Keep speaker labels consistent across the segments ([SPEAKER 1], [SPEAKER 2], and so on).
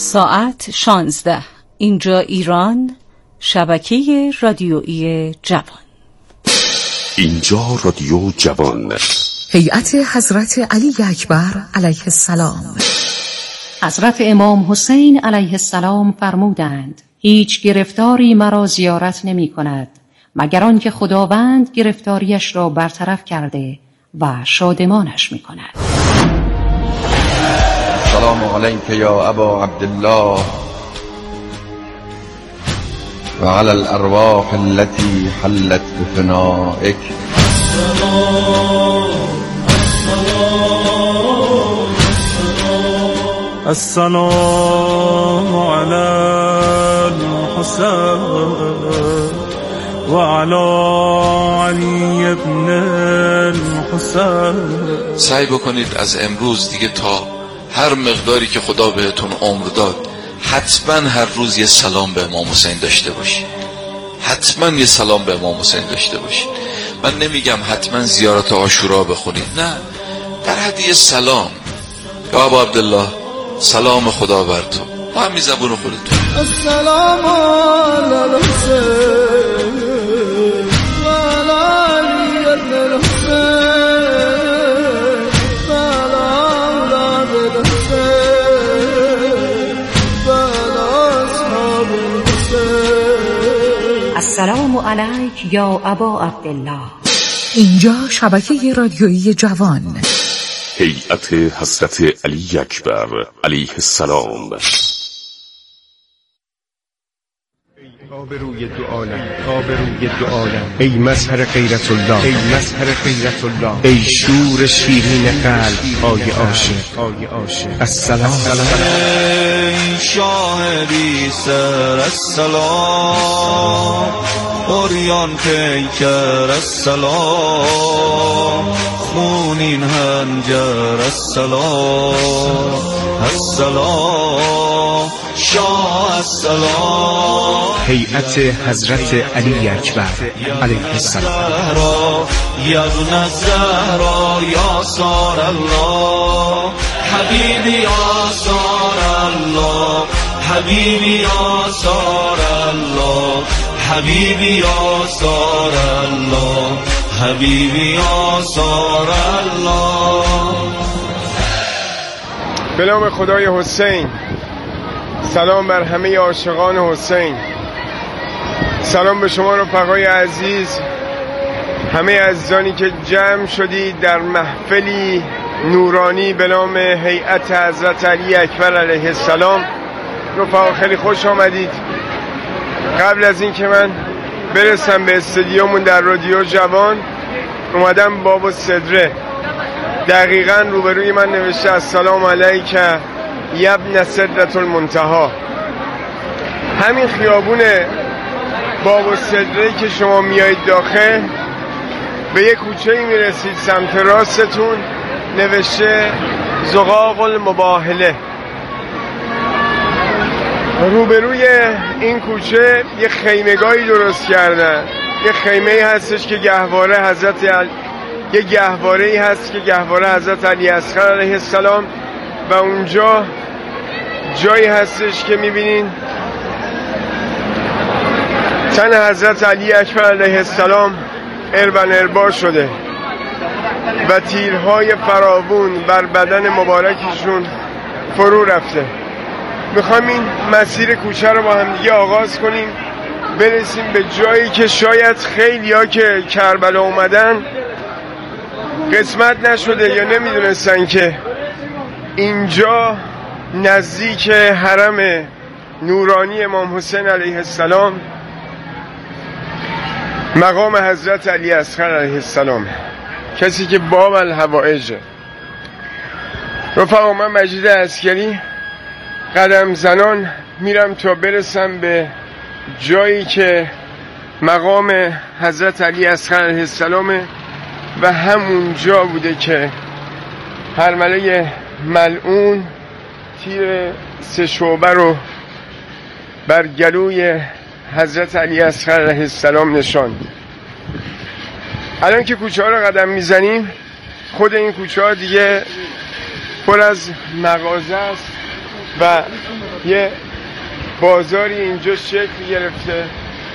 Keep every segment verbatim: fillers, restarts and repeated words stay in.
[SPEAKER 1] ساعت شانزده. اینجا ایران، شبکه رادیویی جوان.
[SPEAKER 2] اینجا رادیو جوان.
[SPEAKER 3] هیئت حضرت علی اکبر علیه السلام.
[SPEAKER 4] حضرت امام حسین علیه السلام فرمودند هیچ گرفتاری مرا زیارت نمی کند مگر آنکه خداوند گرفتاریش را برطرف کرده و شادمانش می کند.
[SPEAKER 5] سلام علیک یا ابا عبدالله و علی الارواح التي حلت بفنائک.
[SPEAKER 6] السلام علی الحسین و علی علی ابن الحسین.
[SPEAKER 7] سعی بکنید از امروز دیگه تا هر مقداری که خدا بهتون عمر داد حتما هر روز یه سلام به امام حسین داشته باشید. حتما یه سلام به امام حسین داشته باشید. من نمیگم حتما زیارت عاشورا بخونید، نه، در حد یه سلام. یا ابا عبدالله سلام خدا بر تو، با همین زبون خودتون.
[SPEAKER 8] السلام علی الحسین و علی علی ابن الحسین و علی اولاد الحسین و علی اصحاب الحسین.
[SPEAKER 4] السلام علیک یا ابا عبدالله.
[SPEAKER 3] اینجا شبکه رادیویی جوان.
[SPEAKER 2] هیئت حضرت علی اکبر علیه السلام.
[SPEAKER 9] آبروی دو عالم، آبروی دو عالم، ای مظهر غیرت الله، ای مظهر غیرت الله، ای شور شیرین قلب های عاشق، های عاشق. السلام
[SPEAKER 8] ای شاه بی سر السلام، اوریان پیکر السلام، خونین هنجر السلام، السلام شاه السلام.
[SPEAKER 9] هیئت حضرت علی اکبر علیه السلام.
[SPEAKER 8] یا ابن الزهرا یا سار الله، حبیبی یا سار الله، حبیبی یا سار الله، حبیبی یا سار الله، حبیبی یا سار الله.
[SPEAKER 10] به نام خدای حسین. سلام بر همه عاشقان حسین. سلام به شما رفقای عزیز، همه عزیزانی که جمع شدید در محفلی نورانی به نام هیئت حضرت علی اکبر علیه السلام. رفقا خیلی خوش آمدید. قبل از این که من برسم به استودیومون در رادیو جوان، اومدم باب الصدره. دقیقاً روبروی من نوشته السلام علیک یبن سدرة المنتهی. همین خیابون باب الصدره که شما میایید داخل، به یک کوچه‌ای میرسید سمت راستتون نوشته زقاق المباهله. روبروی این کوچه یه خیمگاهی درست کردن. یه خیمه‌ای هستش که گهواره حضرت علی، یه گهواره‌ای هست که گهواره حضرت علی اصغر علیه السلام، و اونجا جایی هستش که میبینین تن حضرت علی اکبر علیه السلام اربن اربا شده و تیرهای فراوون بر بدن مبارکشون فرو رفته. میخوایم این مسیر کوچه رو با هم دیگه آغاز کنیم، برسیم به جایی که شاید خیلی ها که کربلا اومدن قسمت نشده یا نمیدونستن که اینجا نزدیک حرم نورانی امام حسین علیه السلام مقام حضرت علی اصغر علیه السلام، کسی که باب الحوائج. رفقا من مجید عسکری قدم زنان میرم تا برسم به جایی که مقام حضرت علی اصغر علیه السلام و همون جا بوده که هرمله ملعون تیر سه شعبه رو بر گلوی حضرت علی اصغر علیه السلام نشاند. الان که کوچه ها رو قدم میزنیم، خود این کوچه ها دیگه پر از مغازه است و یه بازاری اینجا شکل گرفته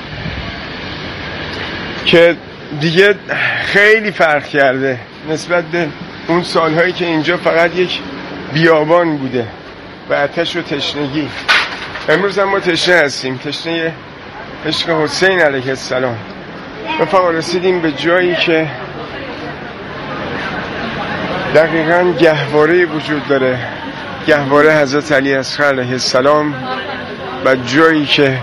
[SPEAKER 10] که دیگه خیلی فرق کرده نسبت به اون سالهایی که اینجا فقط یک بیابان بوده و آتش و تشنگی. امروز هم ما تشنه هستیم، تشنه عشق حسین علیه السلام. رفقا رسیدیم به جایی که دقیقاً گهواره وجود داره، گهواره حضرت علی اصغر علیه السلام، و جایی که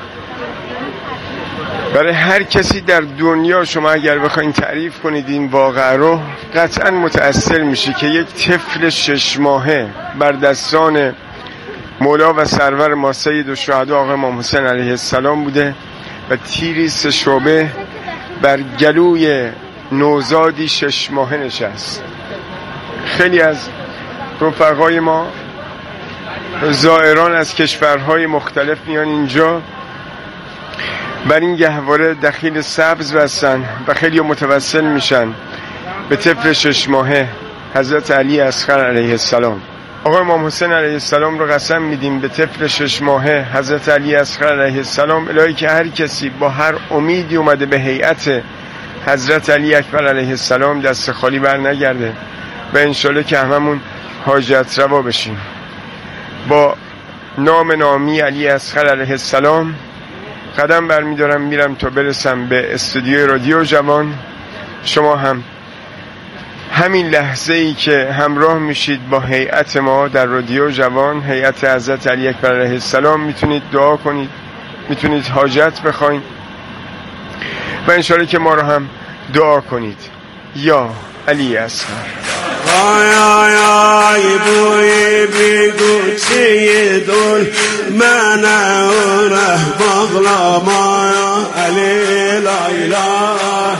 [SPEAKER 10] برای هر کسی در دنیا شما اگر بخواین تعریف کنید این واقعه رو قطعاً متأثر میشی که یک طفل شش ماهه بر دستان مولا و سرور ما سید الشهدا آقا امام حسین علیه السلام بوده و تیری سه شعبه بر گلوی نوزادی شش ماهه نشست. خیلی از رفقای ما زائران از کشورهای مختلف میان اینجا بر این گهواره دخیل سبز بستن و خیلی متوسل میشن به طفل شش ماهه حضرت علی اصغر علیه السلام. آقا امام حسین علیه السلام رو قسم میدیم به طفل شش ماهه حضرت علی اصغر علیه السلام، الهی که هر کسی با هر امیدی اومده به هیئت حضرت علی اکبر علیه السلام دست خالی بر نگرده و انشالله که هممون حاجت روا بشیم. با نام نامی علی اصغر علیه السلام قدم برمیدارم میرم تا برسم به استودیوی رادیو جوان. شما هم همین لحظه ای که همراه میشید با هیئت ما در رادیو جوان، هیئت حضرت علی اکبر علیه السلام، میتونید دعا کنید، میتونید حاجت بخواید و انشالله که ما رو هم دعا کنید. یا علی اصغر.
[SPEAKER 11] آی آی آی بوی بیگو سیدون منعوره بغلا ما علی لایلا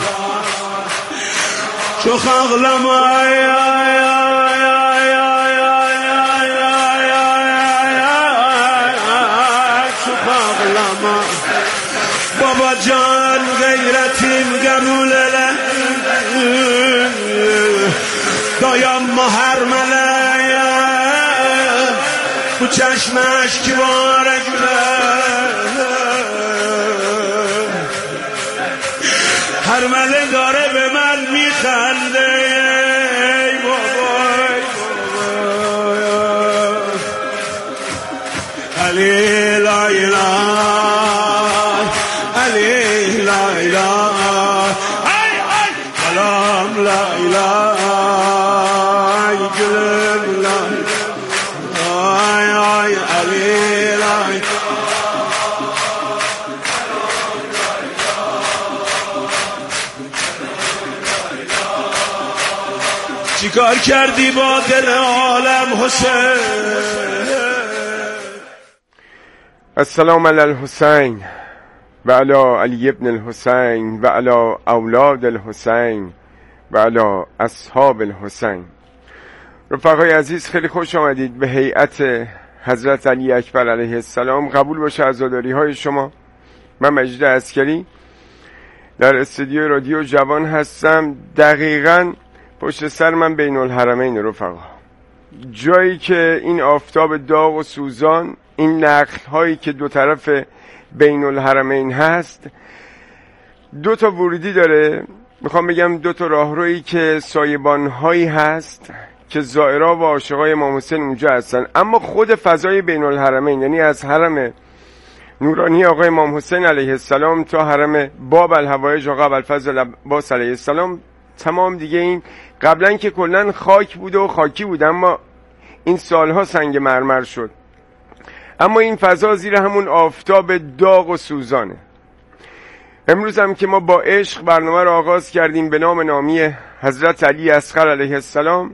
[SPEAKER 11] شو خغلا ما آی آی آی آی آی آی آی آی آی شو خغلا ما بابا جان غیرتیم گموله دایم محرمله تو چشمش که بارگله هرمله داره به من میخنده ای بابای علی لایلا علی لایلا ای ای سلام لایلا چیکار کردی با دل عالم حسین؟
[SPEAKER 10] السلام علی الحسین و علی علی ابن الحسین و علی اولاد الحسین و علی اصحاب الحسین. رفقای عزیز خیلی خوش آمدید به هیئت حضرت علی اکبر علیه السلام. قبول باشه عزاداری های شما. من مجید عسکری در استودیو رادیو جوان هستم، دقیقاً پشت سر من بین الحرمین. رفقا جایی که این آفتاب داغ و سوزان، این نخل هایی که دو طرف بین الحرمین هست، دو تا ورودی داره. میخوام بگم دو تا راهرویی که سایبان هایی هست که زائرها و عاشقای امام حسین اونجا هستن، اما خود فضای بین الحرمین، یعنی از حرم نورانی آقای امام حسین علیه السلام تا حرم باب الهوایج آقا ابوالفضل عباس علیه السلام، تمام دیگه این قبلا که کلن خاک بوده و خاکی بود، اما این سالها سنگ مرمر شد. اما این فضا زیر همون آفتاب داغ و سوزانه. امروز هم که ما با عشق برنامه رو آغاز کردیم به نام نامی حضرت علی اصغر علیه السلام،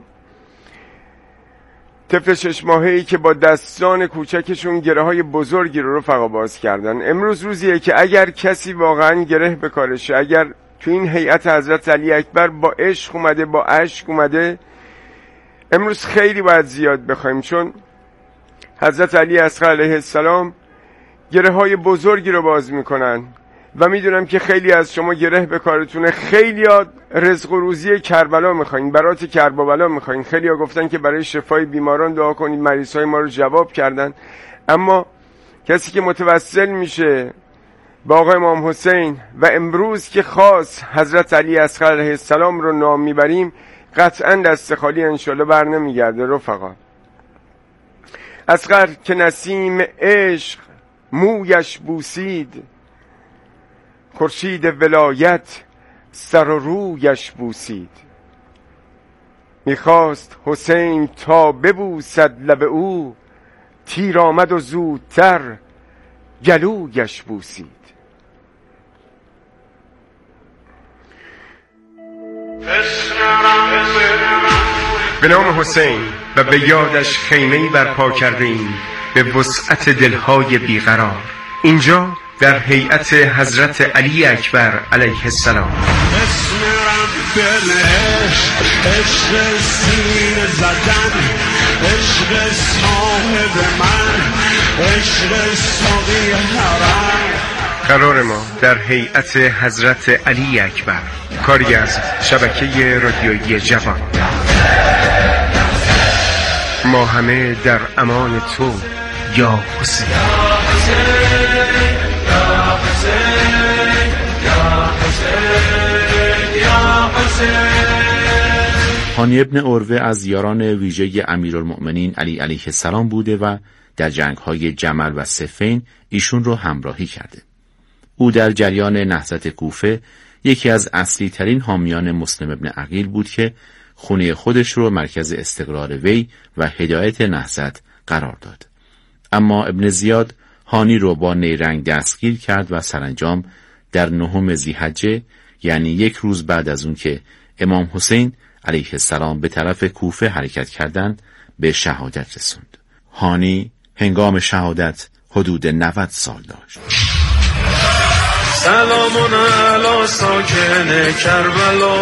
[SPEAKER 10] طفل شش ماهه‌ای که با دستان کوچکشون گره های بزرگی رو رفقا باز کردن. امروز روزیه که اگر کسی واقعا گره به کارشه، اگر تو این هیئت حضرت علی اکبر با عشق اومده، با عشق اومده، امروز خیلی باید زیاد بخوایم، چون حضرت علی اصغر علیه السلام گره های بزرگی رو باز میکنن و میدونم که خیلی از شما گره به کارتونه، خیلی ها رزق و روزی کربلا میخواین، برات کربلا میخواین، خیلی ها گفتن که برای شفای بیماران دعا کنید، مریض های ما رو جواب کردن. اما کسی که متوسل میشه با آقای امام حسین و امروز که خاص حضرت علی اصغر علیه السلام رو نام میبریم، قطعا دست خالی انشالله بر نمیگرده. رفقا، اصغر که نسیم عشق مویش بوسید، خورشید ولایت سر و رویش بوسید. میخواست حسین تا ببوسد لب او، تیر آمد و زودتر گلویش بوسید. به نام حسین و به یادش خیمه‌ای برپا کردیم به وسعت دلهای بیقرار، اینجا در هیئت حضرت علی اکبر علیه السلام.
[SPEAKER 11] اسم رب عشق، عشق سینه زدن، عشق صاحب من، عشق ساقی حرم.
[SPEAKER 10] قرار ما در هیئت حضرت علی اکبر، کاری از شبکه رادیویی جوان. ما همه در امان تو یا حسین.
[SPEAKER 12] هانی ابن عروه از یاران ویژه امیرالمؤمنین علی علیه السلام بوده و در جنگ‌های جمل و صفین ایشون رو همراهی کرده. او در جریان نهضت کوفه یکی از اصلی ترین حامیان مسلم ابن عقیل بود که خونه خودش رو مرکز استقرار وی و هدایت نهضت قرار داد. اما ابن زیاد هانی رو با نیرنگ دستگیر کرد و سرانجام در نهم ذی‌حجه، یعنی یک روز بعد از اون که امام حسین علیه السلام به طرف کوفه حرکت کردند، به شهادت رسوند. هانی هنگام شهادت حدود نود سال داشت.
[SPEAKER 8] سلامون علی ساکن کربلا،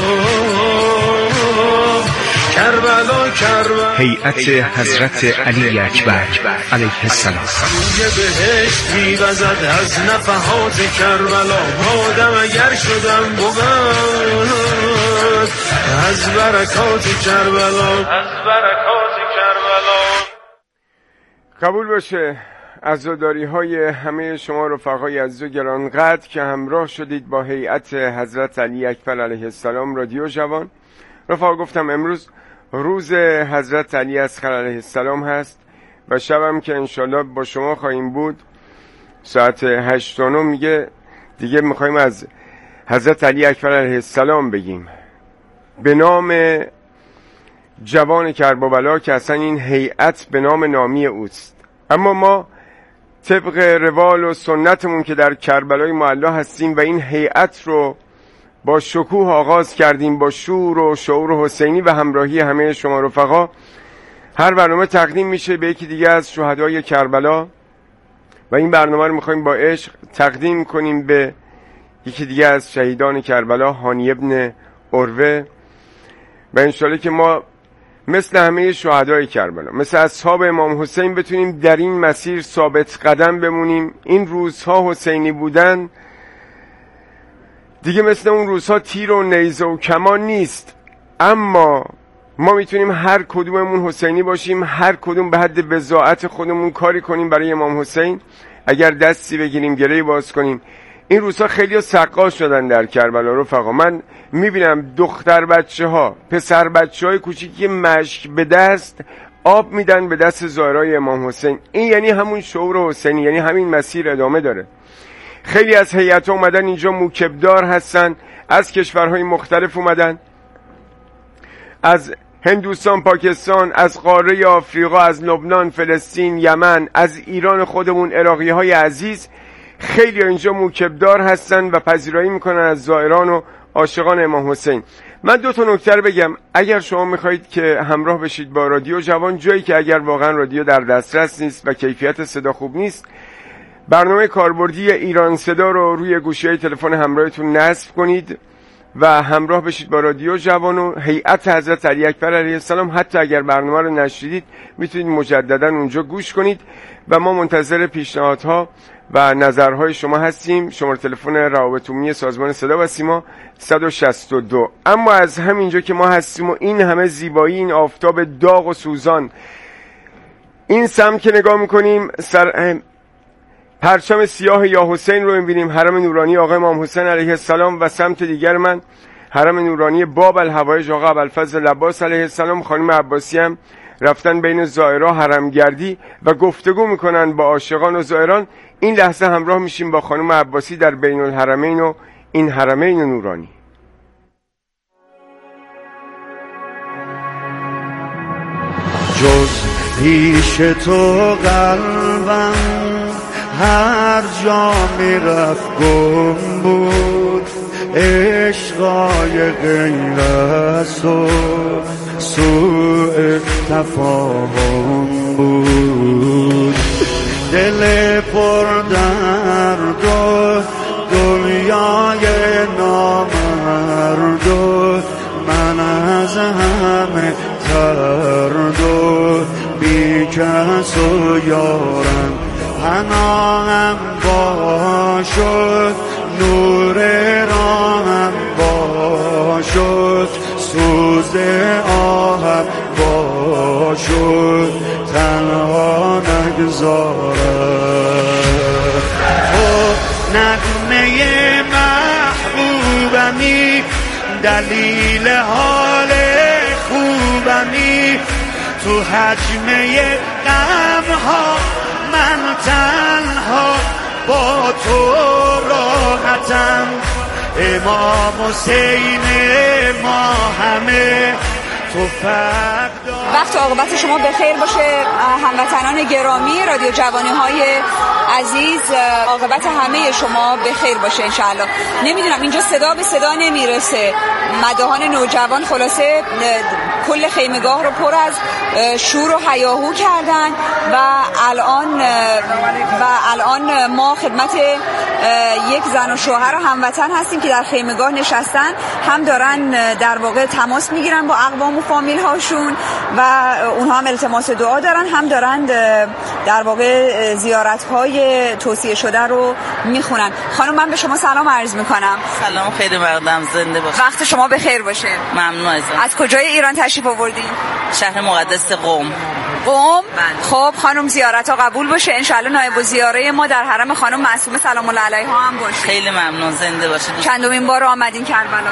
[SPEAKER 8] کربلا کربلا.
[SPEAKER 10] هیئت حضرت علی اکبر علیه السلام.
[SPEAKER 8] روی بهشت می‌وزد از نفحات کربلا، آدم اگر شدم بود از برکات کربلا، از برکات کربلا.
[SPEAKER 10] قبول باشه عزاداری های همه شما رفقای عزیز و گرانقدر که همراه شدید با هیئت حضرت علی اکبر علیه السلام رادیو جوان. رفقا، گفتم امروز روز حضرت علی اصغر علیه السلام هست و شبم که انشالله با شما خواهیم بود ساعت هشت و نه میگه دیگه میخوایم از حضرت علی اکبر علیه السلام بگیم به نام جوان کربلا که اصلا این هیئت به نام نامی اوست. اما ما طبق روال و سنتمون که در کربلای معلا هستیم و این هیئت رو با شکوه آغاز کردیم، با شور و شعور حسینی و همراهی همه شما رفقا. هر برنامه تقدیم میشه به یکی دیگه از شهدای کربلا و این برنامه رو میخوایم با عشق تقدیم کنیم به یکی دیگه از شهیدان کربلا، هانی ابن عروه. و انشالله که ما مثل همه شهدای کربلا، مثل اصحاب امام حسین بتونیم در این مسیر ثابت قدم بمونیم. این روزها حسینی بودن دیگه مثل اون روزها تیر و نیزه و کمان نیست، اما ما میتونیم هر کدوممون حسینی باشیم، هر کدوم به حد بضاعت خودمون کاری کنیم برای امام حسین. اگر دستی بگیریم، گرهی باز کنیم. این روزها خیلی ها سقا شدن در کربلا رفقا. من میبینم دختر بچه ها، پسر بچه های کوچیکی مشک به دست آب میدن به دست زائرای امام حسین. این یعنی همون شعور حسینی، یعنی همین مسیر ادامه داره. خیلی از هیئت اومدن اینجا، موکبدار هستن، از کشورهای مختلف اومدن، از هندوستان، پاکستان، از قاره آفریقا، از لبنان، فلسطین، یمن، از ایران خودمون، عراقی های عزیز. خیلی اینجا موکبدار هستن و پذیرایی میکنن از زائران و عاشقان امام حسین. من دو تا نکته رو بگم. اگر شما میخواهید که همراه بشید با رادیو جوان، جایی که اگر واقعا رادیو در دسترس نیست و کیفیت صدا خوب نیست، برنامه کاربردی ایران صدا رو روی گوشی تلفن همراهتون نصب کنید و همراه بشید با رادیو جوان و هیئت حضرت علی اکبر علیه السلام. حتی اگر برنامه رو نشنیدید میتونید مجددا اونجا گوش کنید و ما منتظر پیشنهادها و نظرهای شما هستیم. شماره تلفن روابط عمومی سازمان صدا و سیما صد و شصت و دو. اما از همینجا که ما هستیم و این همه زیبایی، این آفتاب داغ و سوزان، این سمت که نگاه میکنیم سر پرچم سیاه یا حسین رو میبینیم، حرم نورانی آقا امام حسین علیه السلام، و سمت دیگر من حرم نورانی باب الهوایج آقا ابوالفضل عباس علیه السلام. خانم عباسی هم رفتن بین زائرها حرمگردی و گفتگو میکنن با عاشقان و زائران. این لحظه همراه میشیم با خانم عباسی در بین الحرمین و این حرمین نورانی.
[SPEAKER 11] جز پیش تو قلبم هر جا میرفت گم بود، عشقای غیر از تو سوء تفاهم بود. دل پر درد و دنیای نامرد و من از همه ترد و بی کس و یارم پناهم باشد، نور راهم باشد، سوز آهم باشد، تنها نگذارم. تو نغمه محبوبمی، دلیل حال خوبمی، تو حجمه غمها من تنها با تو راحتم. امام حسین ما همه تو فقط.
[SPEAKER 13] وقت عاقبت شما بخیر باشه هموطنان گرامی رادیو جوانی های عزیز، عاقبت همه شما بخیر باشه انشاءالله. نمیدونم اینجا صدا به صدا نمیرسه، مداحان نوجوان خلاصه کل خیمگاه رو پر از شور و هیاهو کردن و الان و الان ما خدمت یک زن و شوهر و هموطن هستیم که در خیمگاه نشستن، هم دارن در واقع تماس میگیرن با اقوام و فامیل هاشون و اونها هم التماس دعا دارن، هم دارن در واقع زیارت های توصیه شده رو میخونن. خانم من به شما سلام عرض میکنم.
[SPEAKER 14] سلام، خیلی مقدم، زنده باشید.
[SPEAKER 13] وقت شما بخیر باشه.
[SPEAKER 14] ممنون ازتون.
[SPEAKER 13] از کجای ایران تشریف آوردین؟
[SPEAKER 14] شهر مقدس قم.
[SPEAKER 13] قم؟ خب خانم زیارت ها قبول باشه انشالله. نایب الزیاره ما در حرم خانم معصومه سلام الله علیها هم باشه.
[SPEAKER 14] خیلی ممنون، زنده باشید.
[SPEAKER 13] چندمین بار آمدین کربلا؟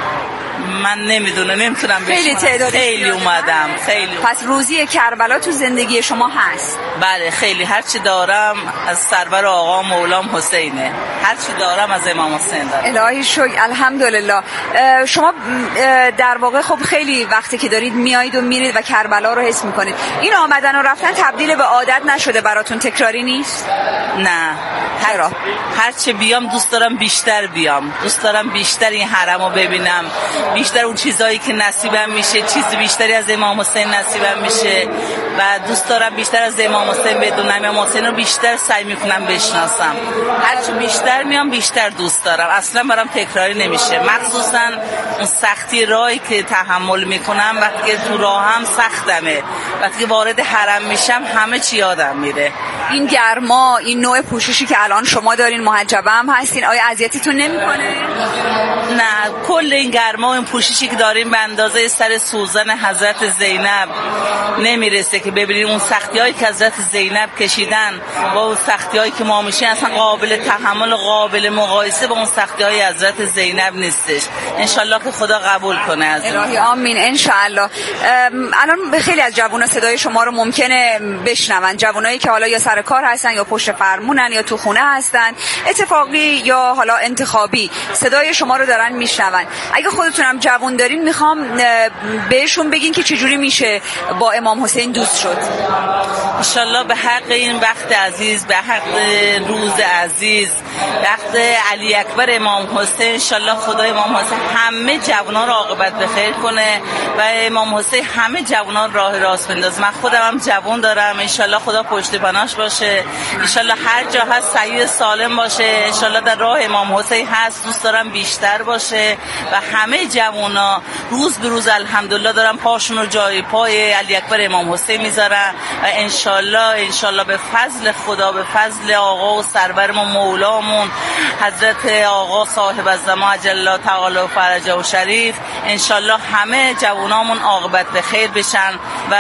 [SPEAKER 14] من نمیدونم، نمیتونم بشم.
[SPEAKER 13] خیلی تعداد
[SPEAKER 14] خیلی اومدم، خیلی.
[SPEAKER 13] پس روزی کربلا تو زندگی شما هست؟
[SPEAKER 14] بله خیلی، هر چی دارم از سرور آقا مولام حسینه، هر چی دارم از امام حسین دارم.
[SPEAKER 13] الهی شکر، الحمدلله. شما در واقع خب خیلی وقتی که دارید میایید و میرید و کربلا رو حس میکنید، این آمدن و رفتن تبدیل به عادت نشده براتون؟ تکراری نیست؟
[SPEAKER 14] نه، هر هر چه بیام دوست دارم بیشتر بیام، دوست دارم بیشتر این حرمو ببینم، بیشتر اون چیزایی که نصیبم میشه، چیز بیشتری از امام حسین نصیبم میشه و دوست دارم بیشتر از امام حسین بدونم، امام حسین رو بیشتر سعی میکنم بشناسم. هرچی بیشتر میام بیشتر دوست دارم، اصلا برام تکراری نمیشه. مخصوصا اون سختی راهی که تحمل میکنم، وقتی که تو راهم سختمه، وقتی که وارد حرم میشم همه چی یادم میره.
[SPEAKER 13] این گرما، این نوع پوششی که الان شما دارین، محجبه هم هستین، آیا اذیتتون نمیکنه؟
[SPEAKER 14] نه، کل این گرما و این پوششی که داریم به اندازه سر سوزن حضرت زینب نمیرسه که ببینیم اون سختی‌هایی که حضرت زینب کشیدن با اون سختی‌هایی که ما میشیم اصلا قابل تحمل و قابل مقایسه با اون سختی‌های حضرت زینب نیستش. انشالله که خدا قبول کنه از
[SPEAKER 13] الهی آمین انشالله. الان به خیلی از جوونا صدای شما رو ممکنه بشنون، جوونایی که حالا یا سر کار هستن یا پشت فرمونن یا تو خونه هستن، اتفاقی یا حالا انتخابی صدای شما رو دارن میشنون. اگه خودتونم جوون دارین میخوام بهشون بگین که چجوری میشه با امام حسین دوست پیروز شد.
[SPEAKER 14] انشالله به حق این وقت عزیز، به حق روز عزیز، وقت علی اکبر امام حسین، انشالله خدای امام حسین همه جوانان را عاقبت به خیر کنه و امام حسین همه جوانان راه راست بندازه. من خودم هم جوان دارم، انشالله خدا پشت پناهش باشه، انشالله هر جا هست سعید سالم باشه، انشالله در راه امام حسین هست دوست دارم بیشتر باشه و همه جوانا روز به روز الحمدلله دارم پاشون رو جای پای علی اکبر امام حسین میذارن و انشالله انشالله به فضل خدا، به فضل آقا و سرورمون مولامون حضرت آقا صاحب الزمان عجل الله تعالی و فرجه و شریف، انشالله همه جوانامون عاقبت به خیر بشن و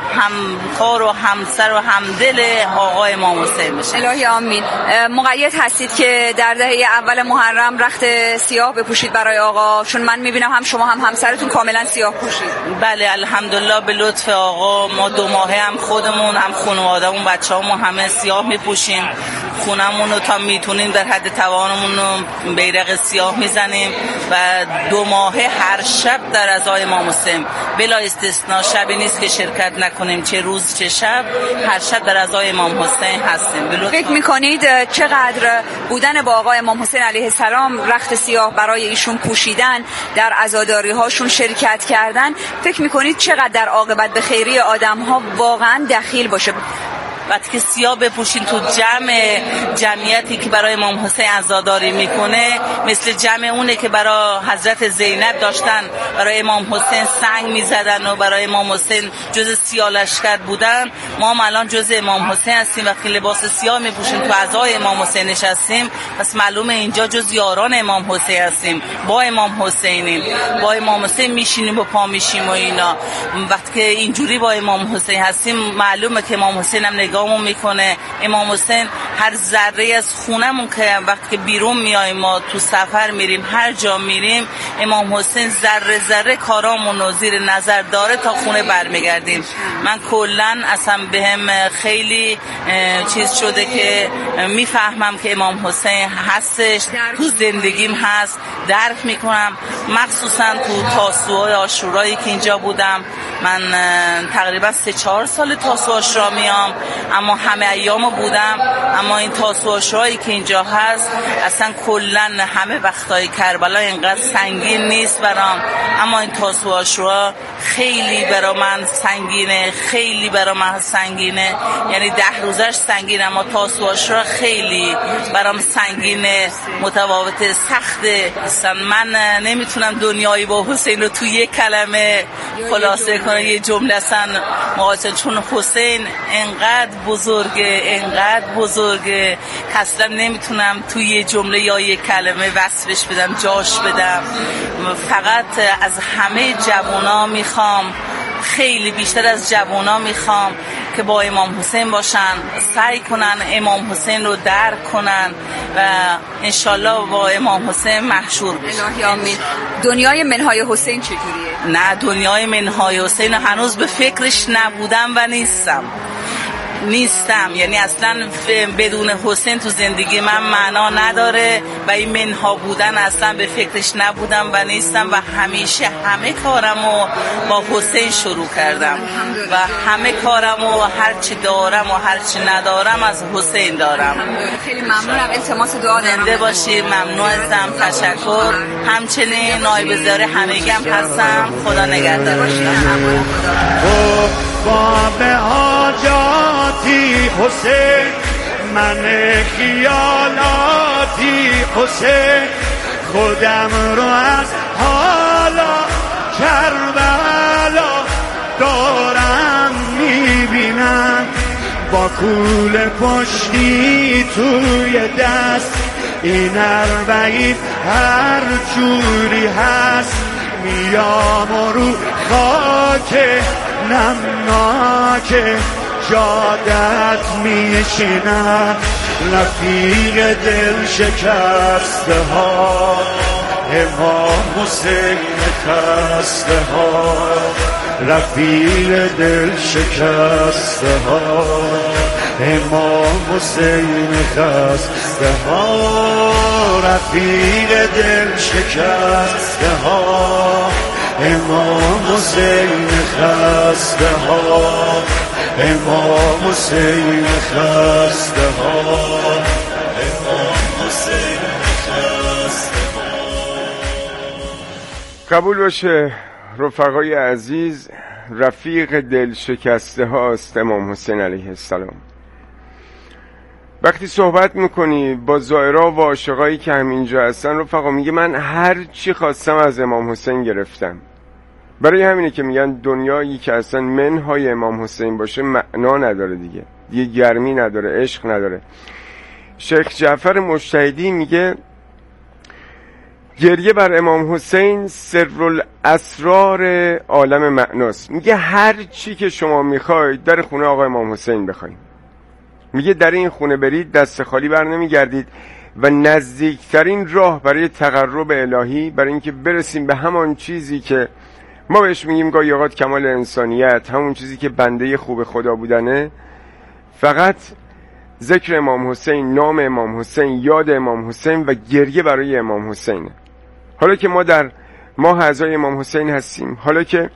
[SPEAKER 14] همکار و همسر و همدل آقا امام حسین بشن.
[SPEAKER 13] الهی آمین. مقید هستید که در دهه اول محرم رخت سیاه بپوشید برای آقا، چون من میبینم هم شما هم همسرتون کاملا سیاه پوشید.
[SPEAKER 14] بله الحمدلله به لطف آقا ما دو ماهه هم خودمون هم خانواده‌مون بچه‌هامون همه سیاه میپوشیم، خونمون رو تا میتونیم در حد توانمون رو بیرق سیاه میزنیم و دو ماهه هر شب در عزای امام حسین بلا استثناء شبی نیست که شرکت نکنیم، چه روز چه شب، هر شب در عزای امام حسین هستیم.
[SPEAKER 13] فکر میکنید چقدر بودن با آقا امام حسین علیه السلام رخت سیاه برای ایشون پوشیدن، در عزاداری هاشون شرکت کردن، فکر میکنید چقدر در عاقبت به خیری آدم ها واقعا دخیل باشه؟
[SPEAKER 14] وقتی که سیاه بپوشین تو جمع جمعیتی که برای امام حسین عزاداری میکنه مثل جمع اونه که برای حضرت زینب داشتن برای امام حسین سنگ میزدن و برای امام حسین جز سیاه لشکر بودن، ما هم الان جز امام حسین هستیم. وقتی لباس سیاه میپوشیم تو عزای امام حسین نشستیم پس معلومه اینجا جز یاران امام حسین هستیم، با امام حسینیم، با امام حسین میشینیم و پا میشیم و اینا. وقتی که اینجوری با امام حسین هستیم معلومه که امام حسین هم نگاهمون میکنه. امام حسین هر ذره از خونمون که وقتی که بیرون میایم ما تو سفر میریم هر جا میریم امام حسین ذره ذره کارامون رو زیر نظر داره تا خونه برمیگردیم. من کلا اصلا بهم خیلی چیز شده که میفهمم که امام حسین هستش، تو زندگیم هست، درک میکنم. مخصوصا تو تاسوعای عاشورایی که اینجا بودم، من تقریبا سه چهار سال تاسوع عاشورا میام اما همه ایامو بودم، اما این تاسوع عاشورایی که اینجا هست اصلا کلا همه وقتای کربلا اینقدر سنگین نیست برام، اما این تاسوع عاشورا خیلی برا من سنگینه، خیلی برا من سنگینه، یعنی ده روزش سنگینه اما تاسوع عاشورا خیلی برام سنگینه، متفاوت، سخته. اصلا من نمیتونم دنیایی با حسین رو توی یک کلمه خلاصه کنم، یه جمله اصلا مقایسه، چون حسین انقدر بزرگه انقدر بزرگه که اصلا نمیتونم توی یه جمله یا یه کلمه وصفش بدم، جاش بدم. فقط از همه جوونا میخوام، خیلی بیشتر از جوونا میخوام که با امام حسین باشن، سعی کنن امام حسین رو درک کنن و انشالله با امام حسین محشور بشن.
[SPEAKER 13] الهی آمین. دنیای منهای حسین چطوریه؟
[SPEAKER 14] نه دنیای منهای حسین هنوز به فکرش نبودم و نیستم نیستم یعنی اصلا بدون حسین تو زندگی من معنا نداره و این منها بودن اصلا به فکرش نبودم و نیستم و همیشه همه کارمو با حسین شروع کردم و همه کارمو هرچی دارم و هرچی ندارم از حسین دارم.
[SPEAKER 13] خیلی ممنونم، التماس دعا دارم.
[SPEAKER 14] زنده باشی، ممنون ازم، تشکر. همچنین نایب زاره همگی هم هستم. خدا نگهدار باشی.
[SPEAKER 11] باب حاجاتی حسین، من خیالاتی حسین، خودم رو از حالا کربلا دارم میبینم، با کول پشتی توی دست این اربعین هر جوری هست، میام و رو خاک نمناک جادت میشینم، رفیق دل شکسته ها امام حسین خسته ها، رفیق دل شکسته ها امام حسین خسته ها، رفیق دل شکسته ها امام حسین خسته ها، امام حسین خسته ها، امام حسین خسته ها.
[SPEAKER 10] قبول باشه رفقای عزیز، رفیق دل شکسته هاست امام حسین علیه السلام. وقتی صحبت میکنی با زائرها و عاشقایی که همینجا هستن رفقا، میگه من هر چی خواستم از امام حسین گرفتم. برای همینه که میگن دنیایی که اصلا منهای امام حسین باشه معنا نداره دیگه، دیگه گرمی نداره، عشق نداره. شیخ جعفر مجتهدی میگه گریه بر امام حسین سرالاسرار عالم معناست. میگه هر چی که شما میخواید در خونه آقا امام حسین بخواید. میگه در این خونه برید دست خالی بر نمیگردید و نزدیکترین راه برای تقرب الهی، برای اینکه برسیم به همان چیزی که ما بهش میگیم گاهی اوقات کمال انسانیت، همون چیزی که بنده خوب خدا بودنه، فقط ذکر امام حسین، نام امام حسین، یاد امام حسین و گریه برای امام حسین. حالا که ما در ماه اعضای امام حسین هستیم، حالا که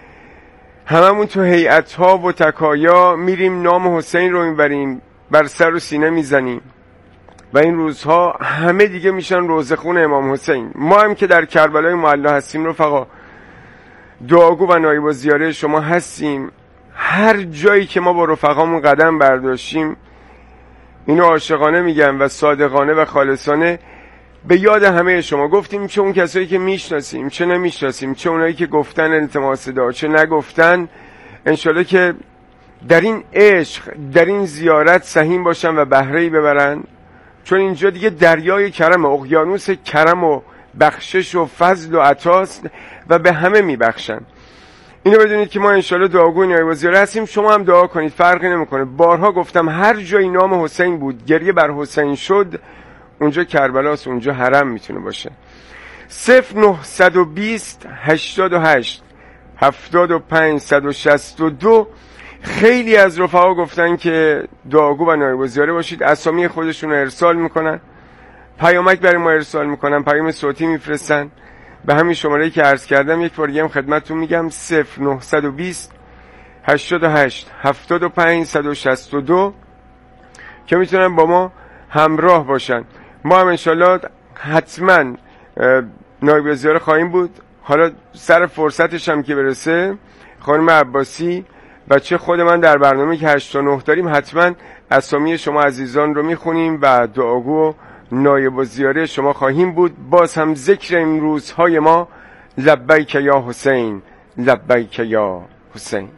[SPEAKER 10] هممون تو هیئت‌ها و تکایا میریم نام حسین رو میبریم، بر سر و سینه میزنیم و این روزها همه دیگه میشن روزه خون امام حسین. ما هم که در کربلای معلی هستیم رفقا، دعاگو و نایب الزیاره شما هستیم. هر جایی که ما با رفقامون قدم برداشتیم، اینو عاشقانه میگم و صادقانه و خالصانه به یاد همه شما گفتیم، چه اون کسایی که میشناسیم چه نمیشناسیم، چه اونایی که گفتن التماس دعا چه نگفتن، انشالله که در این عشق، در این زیارت سهیم باشن و بهره‌ای ببرن، چون اینجا دیگه دریای کرم، اقیانوس کرم و بخشش و فضل و عطاست و به همه میبخشن. اینو بدونید که ما انشالله دعاگوی نایب الزیاره هستیم. شما هم دعا کنید، فرقی نمیکنه. بارها گفتم هر جای نام حسین بود، گریه بر حسین شد، اونجا کربلاست، اونجا حرم میتونه باشه. صفر نهصد و بیست هشتاد و هشت هفتاد و پنج صد و شصت و دو. خیلی از رفقا گفتن که دعاگو و نایب الزیاره باشید، اسامی خودشون رو ارسال میکنن، پیامک برای ما ارسال میکنن، پیام صوتی میفرستن به همین شماره‌ای که عرض کردم. یک بار دیگه هم خدمتتون میگم صفر نهصد و بیست هشتاد و هشت هفتاد و پنج صد و شصت و دو که میتونن با ما همراه باشن. ما هم انشالله حتما نایب الزیاره خواهیم بود. حالا سر فرصتش هم که برسه، خانم عباسی بچه خود من در برنامه که هشت تا نه داریم حتما اسامی شما عزیزان رو میخونیم و دعاگو نایب الزیاره شما خواهیم بود. باز هم ذکر این روزهای ما لبیک یا حسین، لبیک یا حسین.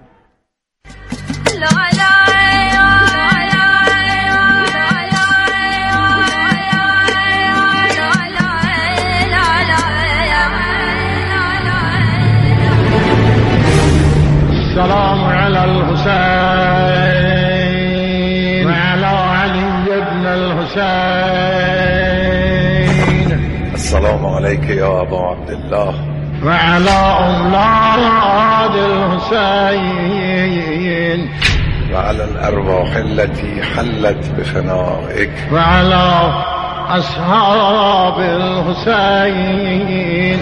[SPEAKER 11] السلام علی الحسین و علی علی ابن الحسین.
[SPEAKER 5] السلام علیک یا ابا عبدالله
[SPEAKER 11] و علی اولاد الحسین
[SPEAKER 5] و علی الارواح التي حلت بفنائك
[SPEAKER 11] و علی اصحاب الحسین.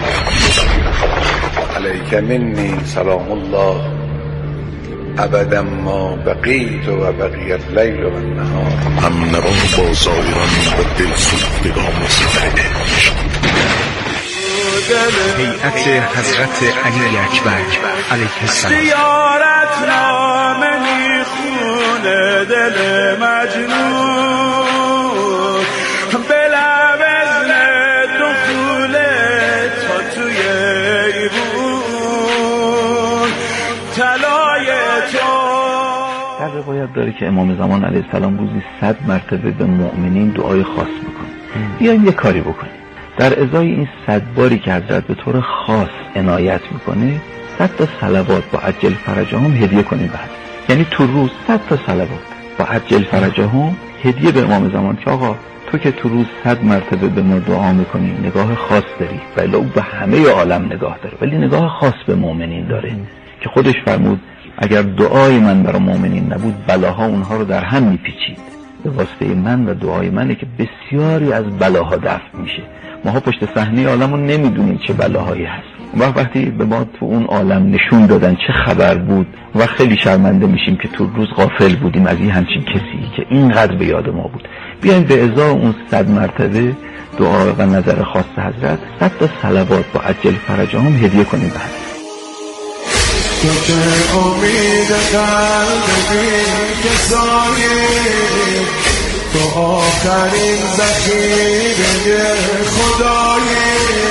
[SPEAKER 5] علیک منی سلام الله ابدا ما بقیت و بقی اللیل و النهار.
[SPEAKER 2] هم نوان با زایران و دل سوختگان سفر
[SPEAKER 9] هیئت حضرت علی اکبر علیه السلام.
[SPEAKER 6] زیارت نامه میخونه دل مجنون به لبزن دخوله تا توی ایرون طلای تو.
[SPEAKER 15] در روایت داره که امام زمان علیه السلام روزی صد مرتبه به مؤمنین دعای خاص میکنه. بیایم یه کاری بکنیم، در ازای این صد باری که حضرت به طور خاص عنایت میکنه، صد تا صلوات با عجل فرجهم هدیه کنیم بعد. یعنی تو روز صد تا صلوات با عجل فرجهم هدیه به امام زمان که آقا تو که تو روز صد مرتبه به ما دعا میکنی، نگاه خاص داری، ولی او به همه عالم نگاه داره، ولی نگاه خاص به مؤمنین داره که خودش فرمود اگر دعای من برای مؤمنین نبود بلاها اونها رو در هم میپیچید. به واسطه من و دعای منه که بسیاری از بلاها دفع میشه. ماها پشت صحنه عالمون نمیدونیم چه بلاهایی هست. و وقتی به ما تو اون عالم نشون دادن چه خبر بود و خیلی شرمنده میشیم که تو روز غافل بودیم از این همچین کسی که اینقدر به یاد ما بود. بیاین به ازای اون صد مرتبه دعا و نظر خاص حضرت صد تا صلوات با عجل فرجهم هدیه کنیم به حضرت.
[SPEAKER 6] تو که امید قلب بین کسایی، تو آخرین ذخیره خدایی،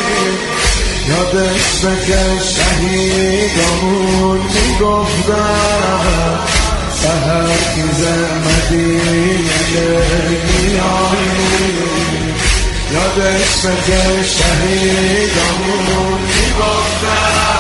[SPEAKER 6] یادش بکش شهیدامون میگفتن سهر خیز مدینه میایی، یادش بکش شهیدامون میگفتن